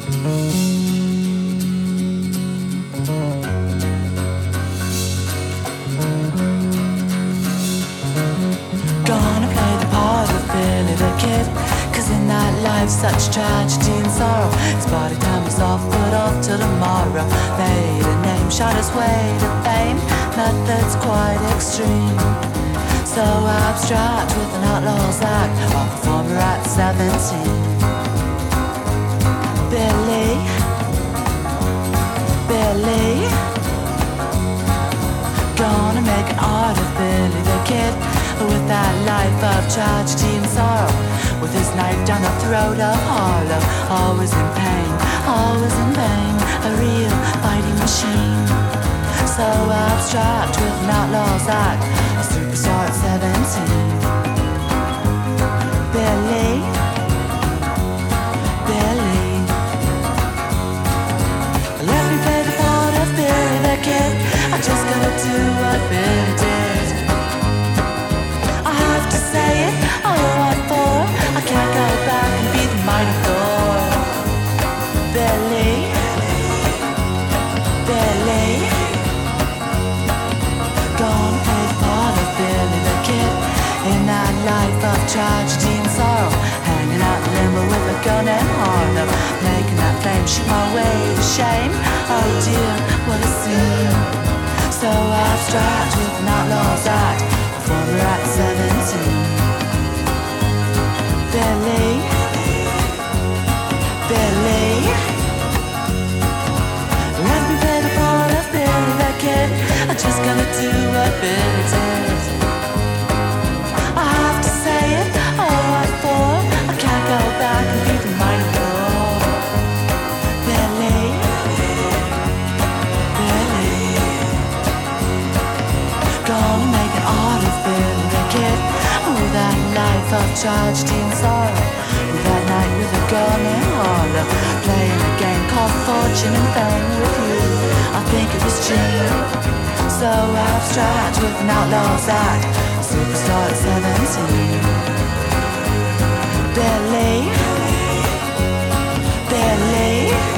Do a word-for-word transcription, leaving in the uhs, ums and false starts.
Gonna play the part of Billy the Kid, 'cause in that life such tragedy and sorrow. His body time was off, put off till tomorrow. Made a name, shot his way to fame. Methods quite extreme, so abstract with an outlaw's act. On performer at seventeen. Billy, Billy, gonna make an art of Billy the Kid, with that life of tragedy and sorrow. With his knife down the throat of Harlow. Always in pain, always in vain. A real fighting machine, so abstract with an outlaw's act. A superstar at seventeen. Billy, Billy, let me play the part of Billy the Kid. I just gotta do what Billy did. I have to say it, oh what for? I can't go back and be the mighty Thor. Billy, Billy, gonna play the part of Billy the Kid, in that life of tragedy and sorrow. Hanging out in limbo with a gun and Harlow. Making that flame shoot my way to shame. Oh dear, what a scene, so abstract with an outlaw's act. Before we're at seventeen. Billy, Billy, let me play the part of Billy the Kid. I'm just gonna do what Billy did. I have to say it, oh what for? I can't go back and be the mighty Thor. Billy, Billy, gonna make an art of Billy the Kid, with that life of tragedy and sorrow. With that night with a gun in Harlow. Playing a game called Fortune and Fame with you. I think it was Gene, so abstract with an outlaw's act. Superstar at seventeen. Billy, Billy,